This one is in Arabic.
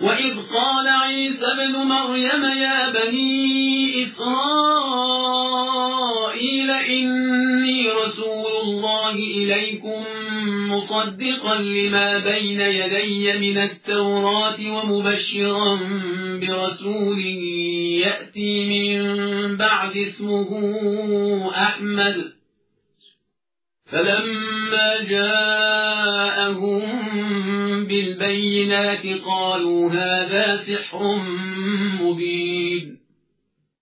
وإذ قال عيسى ابن مريم يا بني إسرائيل إني رسول الله إليكم مصدقا لما بين يدي من التوراة ومبشرا برسول يأتي من بعد اسمه أحمد. فلما جاءهم بالبينات قالوا هذا سحر مبين.